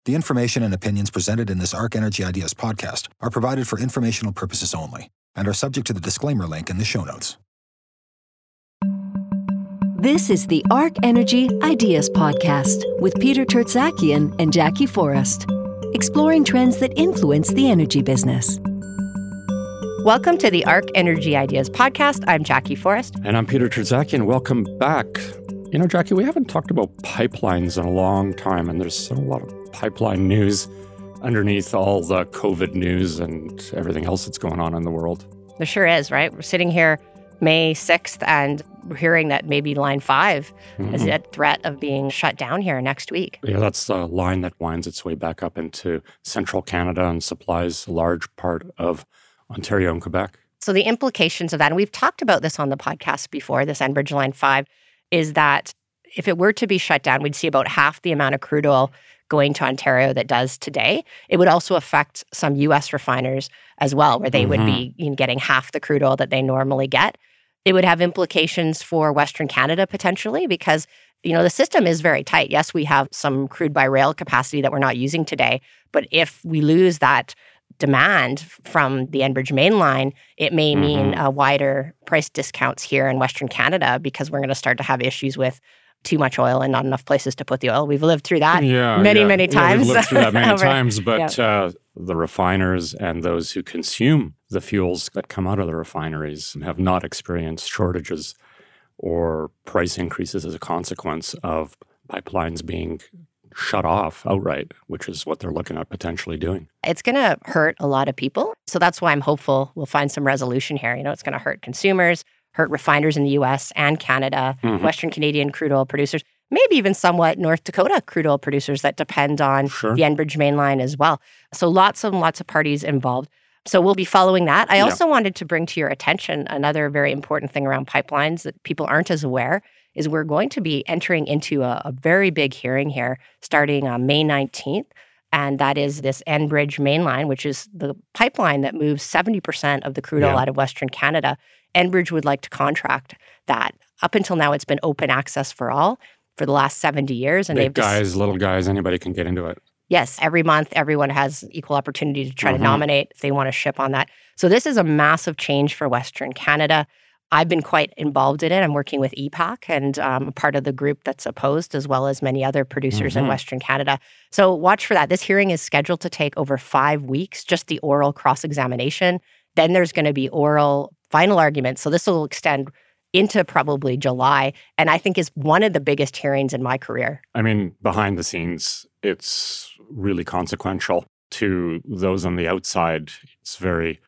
The information and opinions presented in this Arc Energy Ideas podcast are provided for informational purposes only and are subject to the disclaimer link in the show notes. This is the Arc Energy Ideas podcast with Peter Tertzakian and Jackie Forrest, exploring trends that influence the energy business. Welcome to the Arc Energy Ideas podcast. I'm Jackie Forrest. And I'm Peter Tertzakian. Welcome back. You know, Jackie, we haven't talked about pipelines in a long time, and there's a lot of pipeline news underneath all the COVID news and everything else that's going on in the world. There sure is, right? We're sitting here May 6th, and we're hearing that maybe Line 5 is at threat of being shut down here next week. Yeah, that's the line that winds its way back up into central Canada and supplies a large part of Ontario and Quebec. So the implications of that, and we've talked about this on the podcast before, this Enbridge Line 5, is that if it were to be shut down, we'd see about half the amount of crude oil going to Ontario that does today. It would also affect some U.S. refiners as well, where they would be getting half the crude oil that they normally get. It would have implications for Western Canada potentially because, you know, the system is very tight. Yes, we have some crude by rail capacity that we're not using today, but if we lose that demand from the Enbridge mainline, it may mean wider price discounts here in Western Canada because we're going to start to have issues with too much oil and not enough places to put the oil. We've lived through that many times. We've lived through that many times, but the refiners and those who consume the fuels that come out of the refineries have not experienced shortages or price increases as a consequence of pipelines being shut off outright, which is what they're looking at potentially doing. It's going to hurt a lot of people. So that's why I'm hopeful we'll find some resolution here. You know, it's going to hurt consumers, hurt refiners in the U.S. and Canada, Western Canadian crude oil producers, maybe even somewhat North Dakota crude oil producers that depend on the Enbridge mainline as well. So lots of parties involved. So we'll be following that. I also wanted to bring to your attention another very important thing around pipelines that people aren't as aware is we're going to be entering into a very big hearing here starting on May 19th. And that is this Enbridge mainline, which is the pipeline that moves 70% of the crude oil out of Western Canada. Enbridge would like to contract that. Up until now, it's been open access for all for the last 70 years. And big guys, little guys, anybody can get into it. Yes, every month, everyone has equal opportunity to try to nominate if they want to ship on that. So this is a massive change for Western Canada. I've been quite involved in it. I'm working with EPAC and a part of the group that's opposed, as well as many other producers in Western Canada. So watch for that. This hearing is scheduled to take over 5 weeks, just the oral cross-examination. Then there's going to be oral final arguments. So this will extend into probably July, and I think is one of the biggest hearings in my career. I mean, behind the scenes, it's really consequential to those on the outside. It's very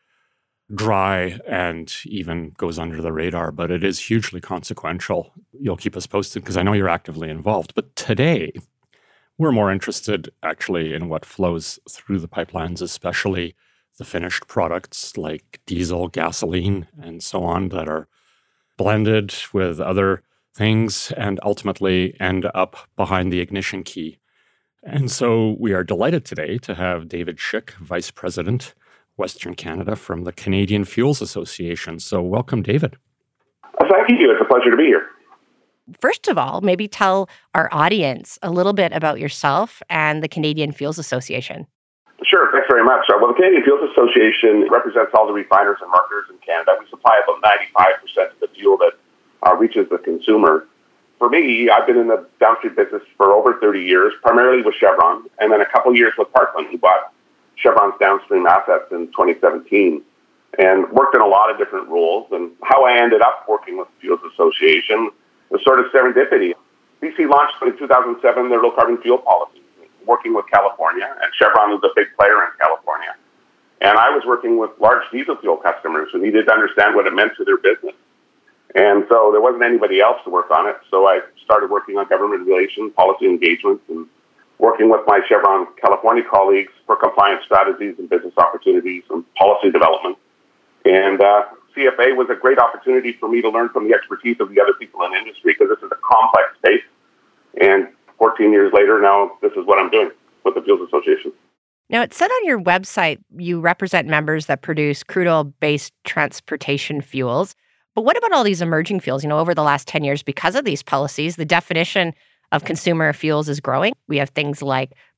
dry and even goes under the radar, but it is hugely consequential. You'll keep us posted because I know you're actively involved. But today, we're more interested actually in what flows through the pipelines, especially the finished products like diesel, gasoline, and so on that are blended with other things and ultimately end up behind the ignition key. And so we are delighted today to have David Schick, Vice President, Western Canada from the Canadian Fuels Association. So welcome, David. Thank you. It's a pleasure to be here. First of all, maybe tell our audience a little bit about yourself and the Canadian Fuels Association. Sure. Thanks very much. Well, the Canadian Fuels Association represents all the refiners and marketers in Canada. We supply about 95% of the fuel that reaches the consumer. For me, I've been in the downstream business for over 30 years, primarily with Chevron, and then a couple of years with Parkland, who bought Chevron's downstream assets in 2017, and worked in a lot of different roles. And how I ended up working with the Fuels Association was sort of serendipity. BC launched in 2007 their low-carbon fuel policy, working with California, and Chevron was a big player in California. And I was working with large diesel fuel customers who needed to understand what it meant to their business. And so there wasn't anybody else to work on it, so I started working on government relations, policy engagement, and working with my Chevron California colleagues for compliance strategies and business opportunities and policy development. And CFA was a great opportunity for me to learn from the expertise of the other people in the industry, because this is a complex space. And 14 years later, now this is what I'm doing with the Fuels Association. Now, it said on your website you represent members that produce crude oil-based transportation fuels. But what about all these emerging fuels? You know, over the last 10 years, because of these policies, the definition of consumer fuels is growing. We have things like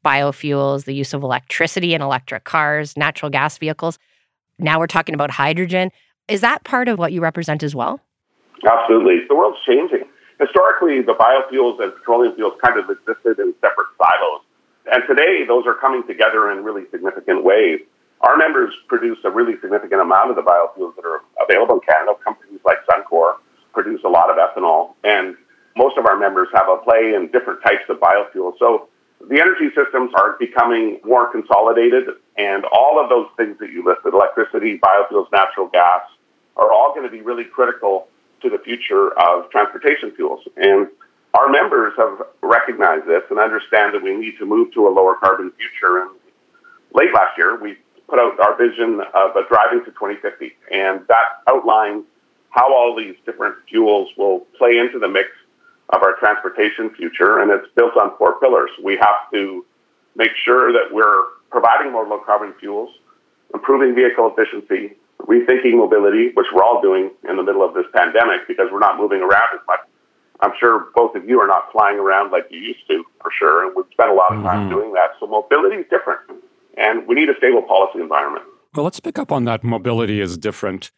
biofuels, the use of electricity in electric cars, natural gas vehicles. Now we're talking about hydrogen. Is that part of what you represent as well? Absolutely. The world's changing. Historically, the biofuels and petroleum fuels kind of existed in separate silos. And today, those are coming together in really significant ways. Our members produce a really significant amount of the biofuels that are available in Canada. Companies like Suncor produce a lot of ethanol, and most of our members have a play in different types of biofuels. So the energy systems are becoming more consolidated, and all of those things that you listed, electricity, biofuels, natural gas, are all going to be really critical to the future of transportation fuels. And our members have recognized this and understand that we need to move to a lower carbon future. And late last year, we put out our vision of driving to 2050, and that outlines how all these different fuels will play into the mix of our transportation future, and it's built on 4 pillars. We have to make sure that we're providing more low-carbon fuels, improving vehicle efficiency, rethinking mobility, which we're all doing in the middle of this pandemic because we're not moving around as much. I'm sure both of you are not flying around like you used to, for sure, and we've spent a lot of time doing that. So mobility is different, and we need a stable policy environment. Well, let's pick up on that. Mobility is different,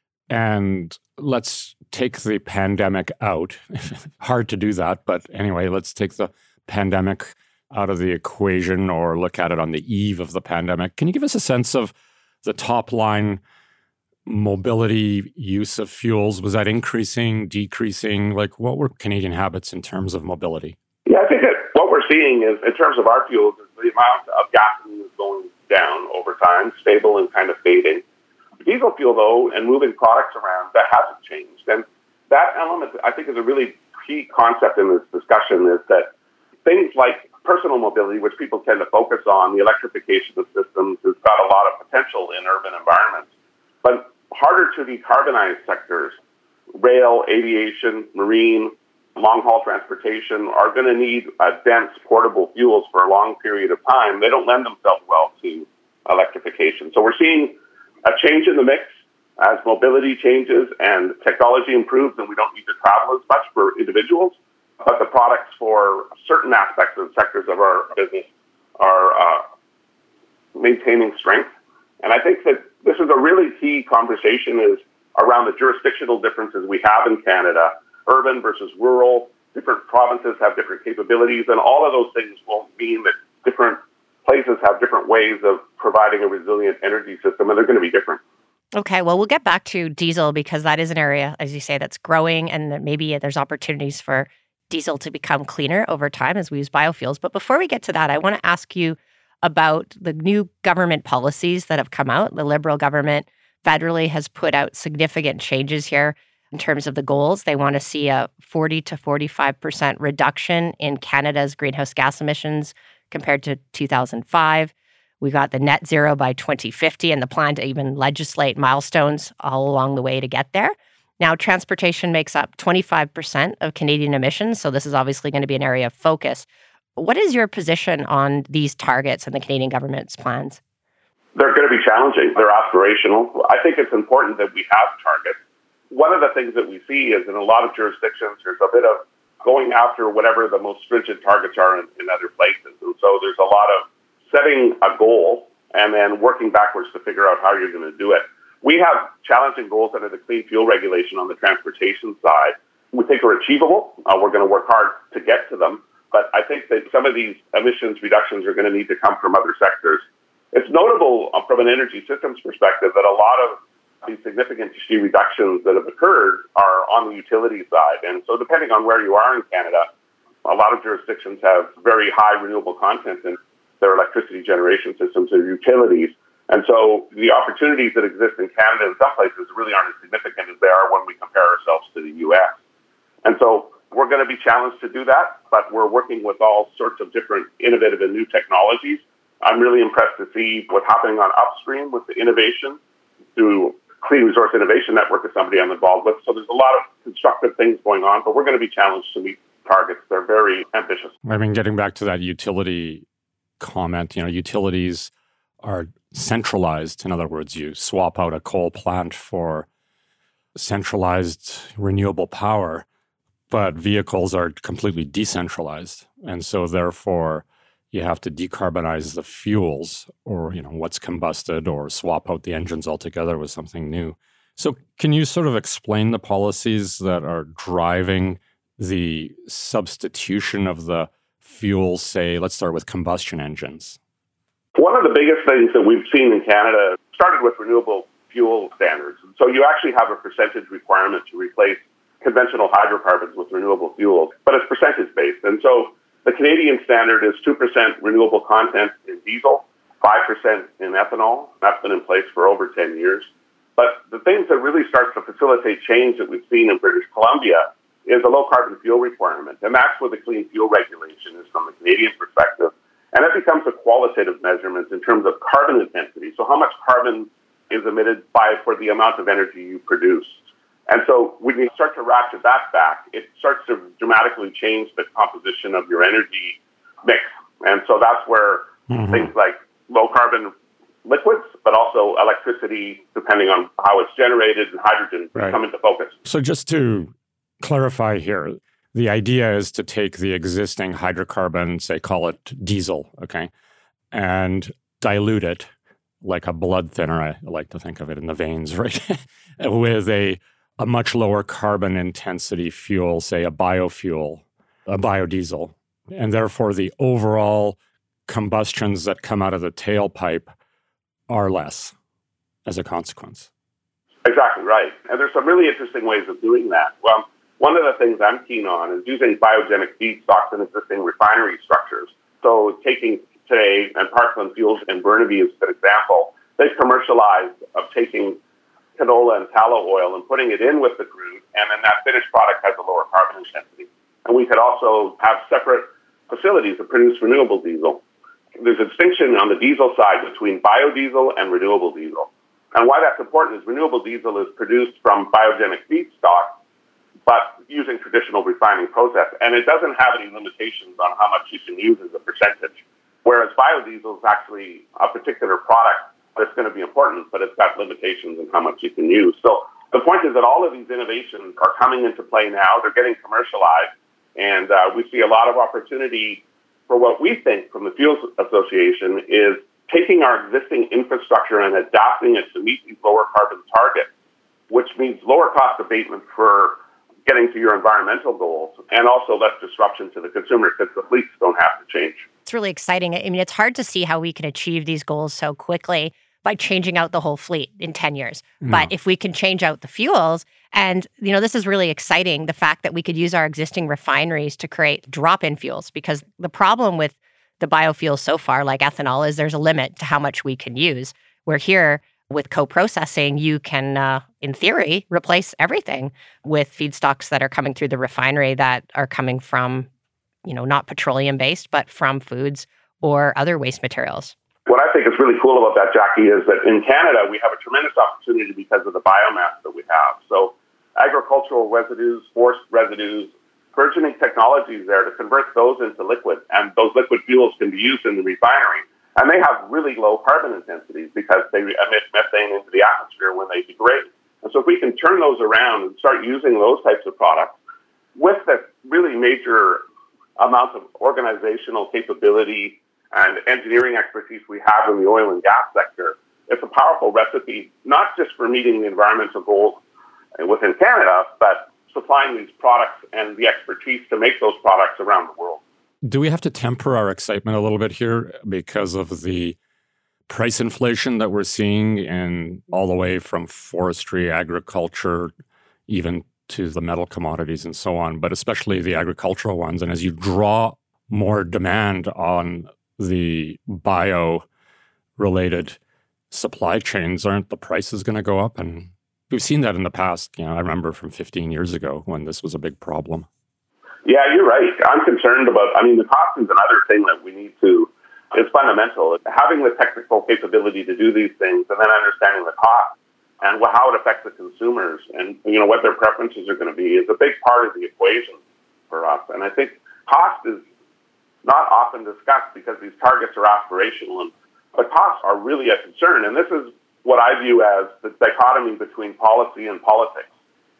and let's take the pandemic out. Hard to do that, but anyway, let's take the pandemic out of the equation or look at it on the eve of the pandemic. Can you give us a sense of the top line mobility use of fuels? Was that increasing, decreasing? Like, what were Canadian habits in terms of mobility? Yeah, I think that what we're seeing is, in terms of our fuels, is the amount of gasoline is going down over time, stable and kind of fading. Diesel fuel, though, and moving products around, that hasn't changed. And that element, I think, is a really key concept in this discussion, is that things like personal mobility, which people tend to focus on, the electrification of systems, has got a lot of potential in urban environments. But harder to decarbonize sectors, rail, aviation, marine, long-haul transportation, are going to need dense, portable fuels for a long period of time. They don't lend themselves well to electrification. So we're seeing a change in the mix as mobility changes and technology improves, and we don't need to travel as much for individuals. But the products for certain aspects of sectors of our business are maintaining strength. And I think that this is a really key conversation is around the jurisdictional differences we have in Canada, urban versus rural. Different provinces have different capabilities, and all of those things will mean that different places have different ways of providing a resilient energy system, and they're going to be different. Okay, well, we'll get back to diesel because that is an area, as you say, that's growing, and that maybe there's opportunities for diesel to become cleaner over time as we use biofuels. But before we get to that, I want to ask you about the new government policies that have come out. The Liberal government federally has put out significant changes here in terms of the goals. They want to see a 40 to 45% reduction in Canada's greenhouse gas emissions compared to 2005. We got the net zero by 2050 and the plan to even legislate milestones all along the way to get there. Now, transportation makes up 25% of Canadian emissions, so this is obviously going to be an area of focus. What is your position on these targets and the Canadian government's plans? They're going to be challenging. They're aspirational. I think it's important that we have targets. One of the things that we see is in a lot of jurisdictions, there's a bit of going after whatever the most stringent targets are in other places. And so there's a lot of setting a goal and then working backwards to figure out how you're going to do it. We have challenging goals under the Clean Fuel Regulation on the transportation side. We think are achievable. We're going to work hard to get to them. But I think that some of these emissions reductions are going to need to come from other sectors. It's notable from an energy systems perspective that a lot of these significant GHG reductions that have occurred are on the utility side. And so depending on where you are in Canada, a lot of jurisdictions have very high renewable content in their electricity generation systems or utilities. And so the opportunities that exist in Canada in some places really aren't as significant as they are when we compare ourselves to the U.S. And so we're going to be challenged to do that, but we're working with all sorts of different innovative and new technologies. I'm really impressed to see what's happening on upstream with the innovation through Clean Resource Innovation Network is somebody I'm involved with. So there's a lot of constructive things going on, but we're going to be challenged to meet targets. They're very ambitious. I mean, getting back to that utility comment, utilities are centralized. In other words, you swap out a coal plant for centralized renewable power, but vehicles are completely decentralized. And so therefore, you have to decarbonize the fuels or, what's combusted or swap out the engines altogether with something new. So can you sort of explain the policies that are driving the substitution of the fuels, say, let's start with combustion engines? One of the biggest things that we've seen in Canada started with renewable fuel standards. So you actually have a percentage requirement to replace conventional hydrocarbons with renewable fuels, but it's percentage-based. And so the Canadian standard is 2% renewable content in diesel, 5% in ethanol. That's been in place for over 10 years. But the things that really start to facilitate change that we've seen in British Columbia is a low-carbon fuel requirement. And that's where the clean fuel regulation is from the Canadian perspective. And it becomes a qualitative measurement in terms of carbon intensity. So how much carbon is emitted for the amount of energy you produce. And so when you start to ratchet that back, it starts to dramatically change the composition of your energy mix. And so that's where things like low-carbon liquids, but also electricity, depending on how it's generated, and hydrogen come into focus. So just to clarify here, the idea is to take the existing hydrocarbon, say, call it diesel, okay, and dilute it like a blood thinner, I like to think of it in the veins, right, with a much lower carbon intensity fuel, say a biofuel, a biodiesel, and therefore the overall combustions that come out of the tailpipe are less as a consequence. Exactly right. And there's some really interesting ways of doing that. Well, one of the things I'm keen on is using biogenic feedstocks in existing refinery structures. So taking today, and Parkland Fuels in Burnaby is a good example, they've commercialized of taking canola and tallow oil and putting it in with the crude, and then that finished product has a lower carbon intensity. And we could also have separate facilities that produce renewable diesel. There's a distinction on the diesel side between biodiesel and renewable diesel. And why that's important is renewable diesel is produced from biogenic feedstock, but using traditional refining process. And it doesn't have any limitations on how much you can use as a percentage. Whereas biodiesel is actually a particular product that's going to be important, but it's got limitations on how much you can use. So the point is that all of these innovations are coming into play now. They're getting commercialized. And we see a lot of opportunity for what we think from the Fuels Association is taking our existing infrastructure and adapting it to meet these lower carbon targets, which means lower cost abatement for getting to your environmental goals and also less disruption to the consumer because the fleets don't have to change. It's really exciting. I mean, it's hard to see how we can achieve these goals so quickly by changing out the whole fleet in 10 years. No. But if we can change out the fuels, and, this is really exciting, the fact that we could use our existing refineries to create drop-in fuels, because the problem with the biofuels so far, like ethanol, is there's a limit to how much we can use. Where here, with co-processing, you can, in theory, replace everything with feedstocks that are coming through the refinery that are coming from, not petroleum-based, but from foods or other waste materials. What I think is really cool about that, Jackie, is that in Canada, we have a tremendous opportunity because of the biomass that we have. So agricultural residues, forest residues, burgeoning technologies there to convert those into liquid. And those liquid fuels can be used in the refinery. And they have really low carbon intensities because they emit methane into the atmosphere when they degrade. And so if we can turn those around and start using those types of products with the really major amount of organizational capability and engineering expertise we have in the oil and gas sector, it's a powerful recipe, not just for meeting the environmental goals within Canada, but supplying these products and the expertise to make those products around the world. Do we have to temper our excitement a little bit here because of the price inflation that we're seeing in all the way from forestry, agriculture, even to the metal commodities and so on, but especially the agricultural ones? And as you draw more demand on the bio-related supply chains, aren't the prices going to go up? And we've seen that in the past. I remember from 15 years ago when this was a big problem. Yeah, you're right. I'm concerned about, the cost is another thing that we need to, it's fundamental. Having the technical capability to do these things and then understanding the cost and how it affects the consumers and, what their preferences are going to be is a big part of the equation for us. And I think cost is not often discussed because these targets are aspirational, but costs are really a concern. And this is what I view as the dichotomy between policy and politics.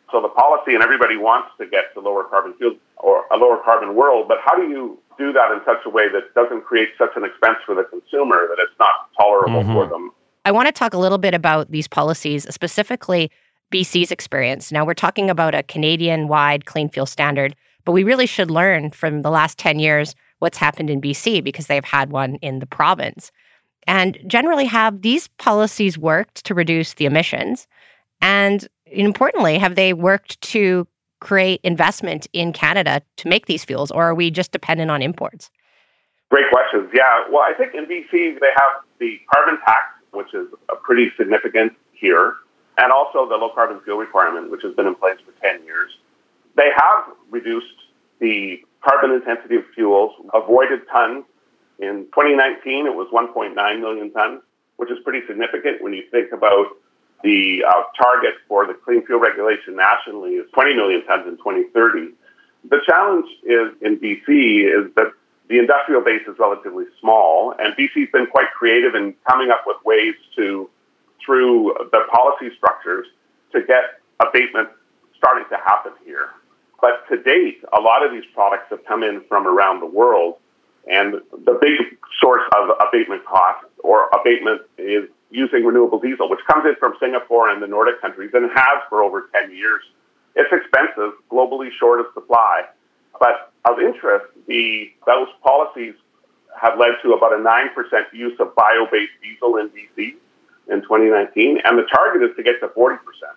So the policy, and everybody wants to get to lower carbon fuels or a lower carbon world, but how do you do that in such a way that doesn't create such an expense for the consumer that it's not tolerable for them? I want to talk a little bit about these policies, specifically BC's experience. Now, we're talking about a Canadian-wide clean fuel standard, but we really should learn from the last 10 years what's happened in BC because they've had one in the province. And generally, have these policies worked to reduce the emissions? And importantly, have they worked to create investment in Canada to make these fuels, or are we just dependent on imports? Great questions. Yeah, well, I think in BC, they have the carbon tax, which is pretty significant here, and also the low carbon fuel requirement, which has been in place for 10 years. They have reduced the carbon intensity of fuels, avoided tons. In 2019, it was 1.9 million tons, which is pretty significant when you think about the target for the clean fuel regulation nationally is 20 million tons in 2030. The challenge is in BC is that the industrial base is relatively small, and BC's been quite creative in coming up with ways to, through the policy structures, to get abatement starting to happen here. But to date, a lot of these products have come in from around the world, and the big source of abatement costs or abatement is using renewable diesel, which comes in from Singapore and the Nordic countries and has for over 10 years. It's expensive, globally short of supply. But of interest, those policies have led to about a 9% use of bio-based diesel in BC in 2019, and the target is to get to 40%.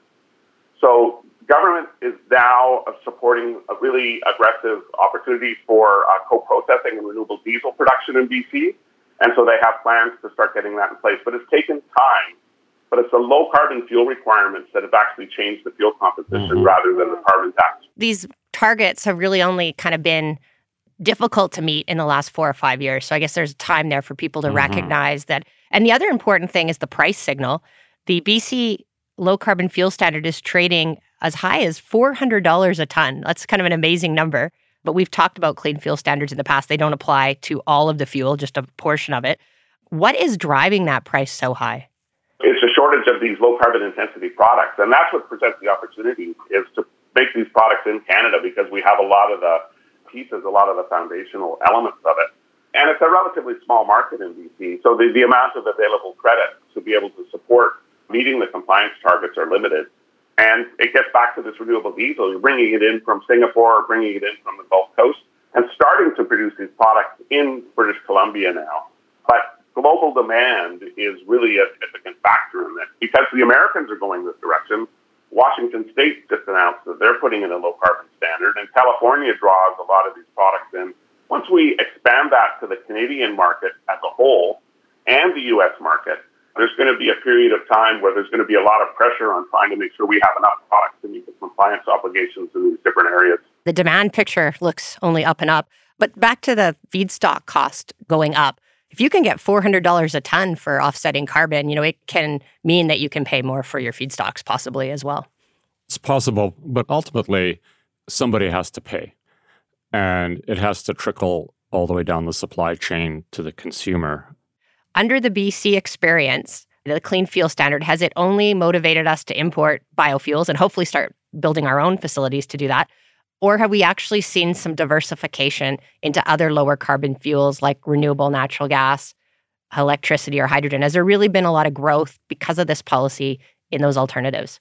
So government is now supporting a really aggressive opportunity for co-processing and renewable diesel production in BC. And so they have plans to start getting that in place. But it's taken time. But it's the low carbon fuel requirements that have actually changed the fuel composition rather than the carbon tax. These targets have really only kind of been difficult to meet in the last 4 or 5 years. So I guess there's time there for people to recognize that. And the other important thing is the price signal. The BC low carbon fuel standard is trading as high as $400 a ton. That's kind of an amazing number. But we've talked about clean fuel standards in the past. They don't apply to all of the fuel, just a portion of it. What is driving that price so high? It's a shortage of these low carbon intensity products. And that's what presents the opportunity, is to make these products in Canada because we have a lot of the pieces, a lot of the foundational elements of it. And it's a relatively small market in BC. So the amount of available credit to be able to support meeting the compliance targets are limited. And it gets back to this renewable diesel. You're bringing it in from Singapore, or bringing it in from the Gulf Coast, and starting to produce these products in British Columbia now. But global demand is really a significant factor in this. Because the Americans are going this direction, Washington State just announced that they're putting in a low-carbon standard, and California draws a lot of these products in. Once we expand that to the Canadian market as a whole and the U.S. market, there's going to be a period of time where there's going to be a lot of pressure on trying to make sure we have enough products to meet the compliance obligations in these different areas. The demand picture looks only up and up. But back to the feedstock cost going up. If you can get $400 a ton for offsetting carbon, it can mean that you can pay more for your feedstocks possibly as well. It's possible, but ultimately somebody has to pay. And it has to trickle all the way down the supply chain to the consumer. Under the BC experience, the Clean Fuel Standard, has it only motivated us to import biofuels and hopefully start building our own facilities to do that? Or have we actually seen some diversification into other lower carbon fuels like renewable natural gas, electricity, or hydrogen? Has there really been a lot of growth because of this policy in those alternatives?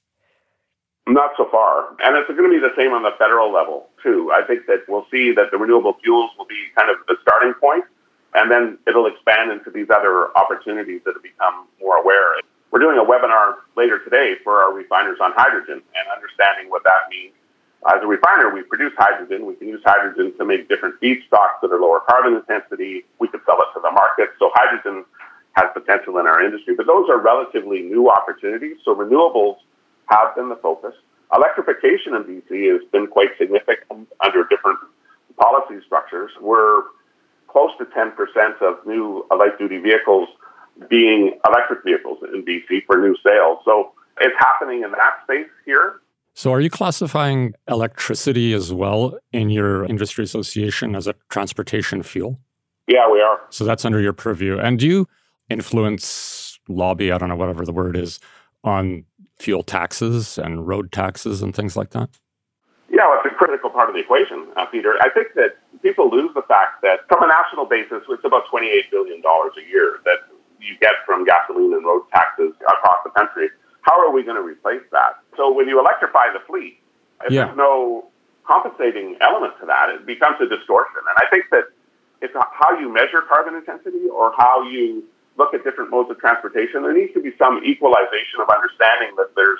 Not so far. And it's going to be the same on the federal level, too. I think that we'll see that the renewable fuels will be kind of the starting point. And then it'll expand into these other opportunities that have become more aware. We're doing a webinar later today for our refiners on hydrogen and understanding what that means. As a refiner, we produce hydrogen. We can use hydrogen to make different feedstocks that are lower carbon intensity. We could sell it to the market. So hydrogen has potential in our industry. But those are relatively new opportunities. So renewables have been the focus. Electrification in BC has been quite significant under different policy structures. We're close to 10% of new light-duty vehicles being electric vehicles in BC for new sales. So it's happening in that space here. So are you classifying electricity as well in your industry association as a transportation fuel? Yeah, we are. So that's under your purview. And do you influence, lobby, I don't know, whatever the word is, on fuel taxes and road taxes and things like that? Yeah, well, it's a critical part of the equation, Peter. I think that people lose the fact that from a national basis, it's about $28 billion a year that you get from gasoline and road taxes across the country. How are we going to replace that? So when you electrify the fleet, if there's no compensating element to that, it becomes a distortion. And I think that it's how you measure carbon intensity or how you look at different modes of transportation. There needs to be some equalization of understanding that there's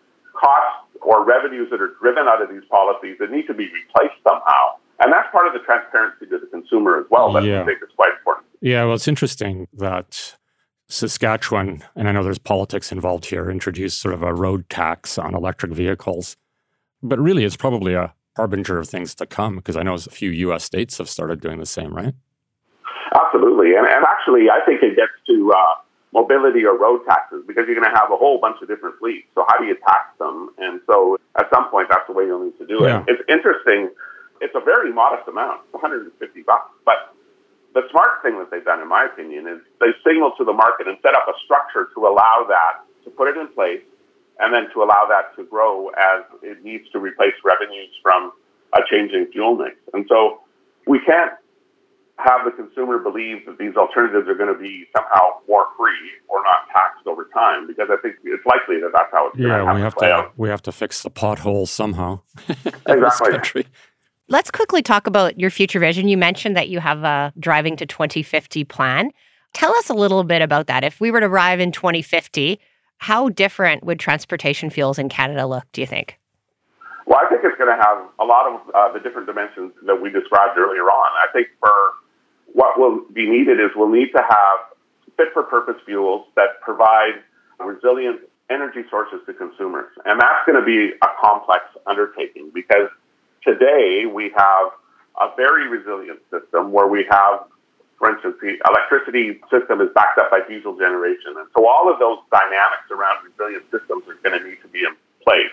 costs or revenues that are driven out of these policies that need to be replaced somehow. And that's part of the transparency to the consumer as well that I think is quite important. Yeah, well, it's interesting that Saskatchewan, and I know there's politics involved here, introduced sort of a road tax on electric vehicles. But really, it's probably a harbinger of things to come, because I know a few U.S. states have started doing the same, right? Absolutely. And actually, I think it gets to mobility or road taxes, because you're going to have a whole bunch of different fleets. So how do you tax them? And so at some point, that's the way you'll need to do it. It's interesting. It's a very modest amount, $150. But the smart thing that they've done, in my opinion, is they signal to the market and set up a structure to allow that, to put it in place, and then to allow that to grow as it needs to replace revenues from a changing fuel mix. And so we can't have the consumer believe that these alternatives are going to be somehow more free or not taxed over time, because I think it's likely that that's how it's going to play out. We have to fix the potholes somehow Exactly. in this country. Let's quickly talk about your future vision. You mentioned that you have a Driving to 2050 plan. Tell us a little bit about that. If we were to arrive in 2050, how different would transportation fuels in Canada look, do you think? Well, I think it's going to have a lot of the different dimensions that we described earlier on. I think for what will be needed is we'll need to have fit-for-purpose fuels that provide resilient energy sources to consumers. And that's going to be a complex undertaking, because today we have a very resilient system where we have, for instance, the electricity system is backed up by diesel generation. And so all of those dynamics around resilient systems are going to need to be in place.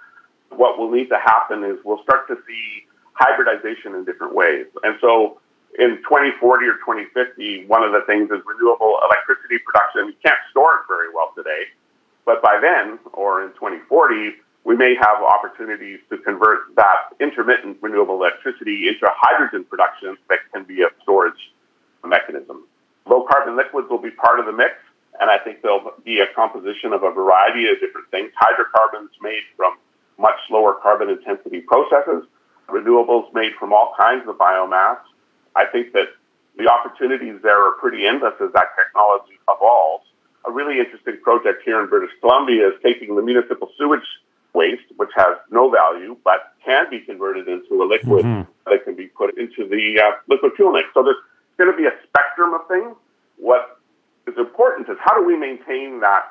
What will need to happen is we'll start to see hybridization in different ways. And so in 2040 or 2050, one of the things is renewable electricity production. You can't store it very well today, but by then, or in 2040, we may have opportunities to convert that intermittent renewable electricity into hydrogen production that can be a storage mechanism. Low carbon liquids will be part of the mix, and I think there'll be a composition of a variety of different things. Hydrocarbons made from much lower carbon intensity processes, renewables made from all kinds of biomass. I think that the opportunities there are pretty endless as that technology evolves. A really interesting project here in British Columbia is taking the municipal sewage waste, which has no value, but can be converted into a liquid that can be put into the liquid fuel mix. So there's going to be a spectrum of things. What is important is how do we maintain that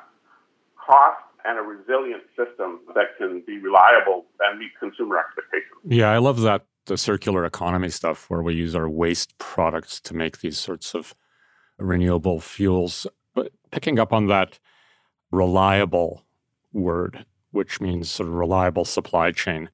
cost and a resilient system that can be reliable and meet consumer expectations. Yeah, I love that, the circular economy stuff where we use our waste products to make these sorts of renewable fuels. But picking up on that reliable word, which means sort of reliable supply chain,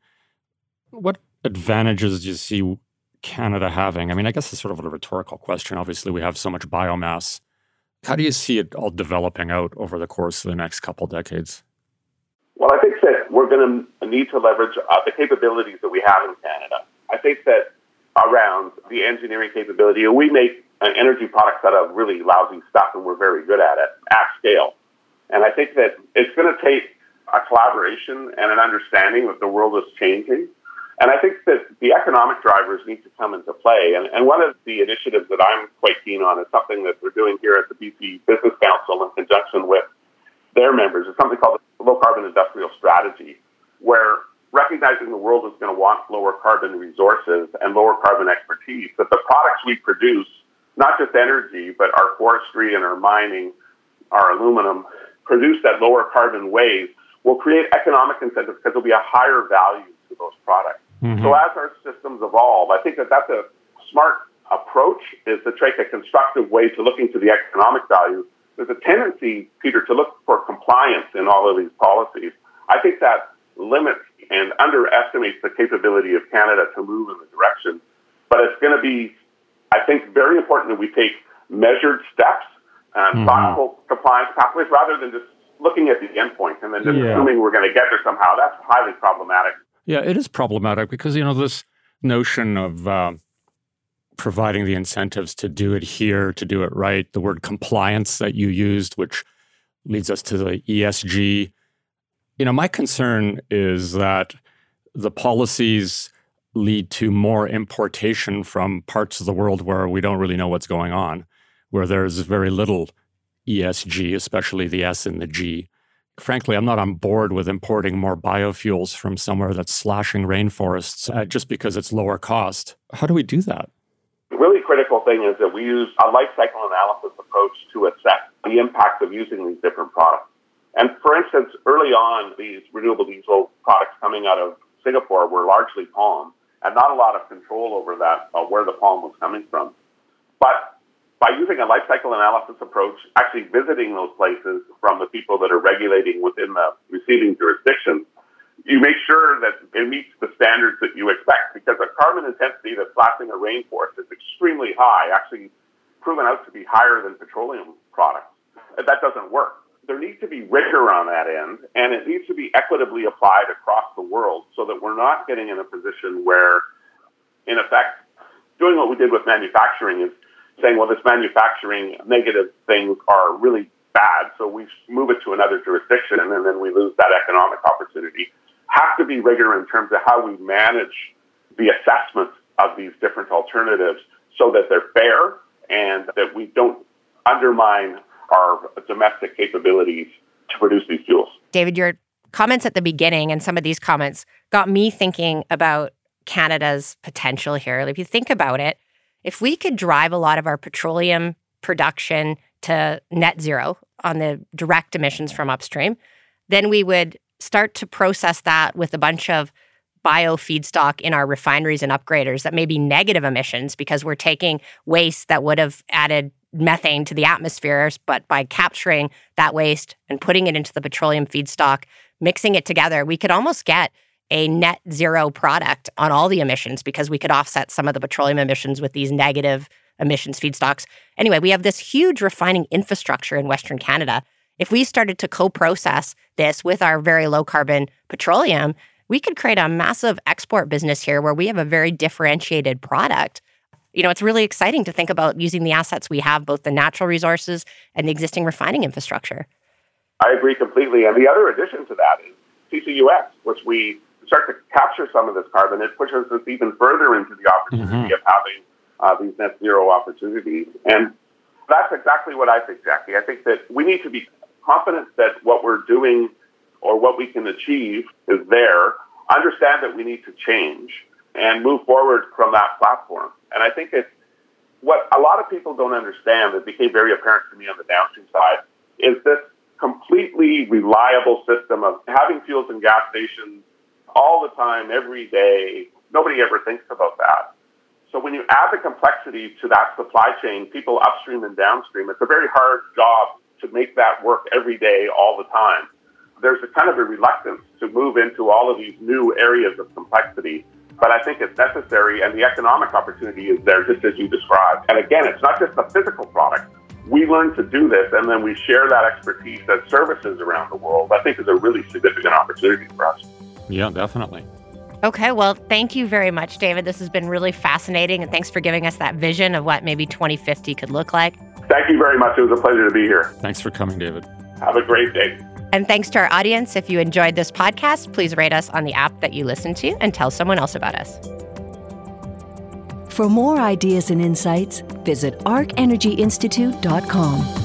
what advantages do you see Canada having? I mean, I guess it's sort of a rhetorical question. Obviously, we have so much biomass. How do you see it all developing out over the course of the next couple decades? Well, I think that we're going to need to leverage the capabilities that we have in Canada. I think that around the engineering capability, we make energy products out of really lousy stuff, and we're very good at it at scale. And I think that it's going to take a collaboration and an understanding that the world is changing. And I think that the economic drivers need to come into play. And one of the initiatives that I'm quite keen on is something that we're doing here at the BC Business Council in conjunction with their members. It's something called the Low Carbon Industrial Strategy, where recognizing the world is going to want lower carbon resources and lower carbon expertise, that the products we produce, not just energy, but our forestry and our mining, our aluminum, produced at lower carbon ways, will create economic incentives because there'll be a higher value to those products. So as our systems evolve, I think that that's a smart approach, is to take a constructive way to look into the economic value. There's a tendency, Peter, to look for compliance in all of these policies. I think that limits and underestimates the capability of Canada to move in the direction. But it's going to be, I think, very important that we take measured steps and thoughtful compliance pathways rather than just looking at the endpoint and then just assuming we're going to get there somehow, that's highly problematic. Yeah, it is problematic because, this notion of providing the incentives to do it here, to do it right, the word compliance that you used, which leads us to the ESG. My concern is that the policies lead to more importation from parts of the world where we don't really know what's going on, where there's very little ESG, especially the S and the G. Frankly, I'm not on board with importing more biofuels from somewhere that's slashing rainforests just because it's lower cost. How do we do that? The really critical thing is that we use a life cycle analysis approach to assess the impact of using these different products. And for instance, early on, these renewable diesel products coming out of Singapore were largely palm, and not a lot of control over that, where the palm was coming from. But by using a life cycle analysis approach, actually visiting those places from the people that are regulating within the receiving jurisdiction, you make sure that it meets the standards that you expect, because the carbon intensity that's blasting a rainforest is extremely high, actually proven out to be higher than petroleum products. That doesn't work. There needs to be rigor on that end, and it needs to be equitably applied across the world so that we're not getting in a position where, in effect, doing what we did with manufacturing is saying, well, this manufacturing negative things are really bad, so we move it to another jurisdiction, and then we lose that economic opportunity. Have to be rigor in terms of how we manage the assessment of these different alternatives so that they're fair and that we don't undermine our domestic capabilities to produce these fuels. David, your comments at the beginning and some of these comments got me thinking about Canada's potential here. If you think about it, if we could drive a lot of our petroleum production to net zero on the direct emissions from upstream, then we would start to process that with a bunch of bio feedstock in our refineries and upgraders that may be negative emissions because we're taking waste that would have added methane to the atmosphere, but by capturing that waste and putting it into the petroleum feedstock, mixing it together, we could almost get a net zero product on all the emissions because we could offset some of the petroleum emissions with these negative emissions feedstocks. Anyway, we have this huge refining infrastructure in Western Canada. If we started to co-process this with our very low carbon petroleum, we could create a massive export business here where we have a very differentiated product. It's really exciting to think about using the assets we have, both the natural resources and the existing refining infrastructure. I agree completely. And the other addition to that is CCUS, which we start to capture some of this carbon. It pushes us even further into the opportunity of having these net zero opportunities. And that's exactly what I think, Jackie. I think that we need to be confident that what we're doing or what we can achieve is there, understand that we need to change, and move forward from that platform. And I think it's what a lot of people don't understand, that became very apparent to me on the downstream side, is this completely reliable system of having fuels and gas stations all the time, every day. Nobody ever thinks about that. So when you add the complexity to that supply chain, people upstream and downstream, it's a very hard job to make that work every day, all the time. There's a kind of a reluctance to move into all of these new areas of complexity. But I think it's necessary, and the economic opportunity is there, just as you described. And again, it's not just a physical product. We learn to do this, and then we share that expertise as services around the world. I think is a really significant opportunity for us. Yeah, definitely. Okay, well, thank you very much, David. This has been really fascinating, and thanks for giving us that vision of what maybe 2050 could look like. Thank you very much. It was a pleasure to be here. Thanks for coming, David. Have a great day. And thanks to our audience. If you enjoyed this podcast, please rate us on the app that you listen to and tell someone else about us. For more ideas and insights, visit arcenergyinstitute.com.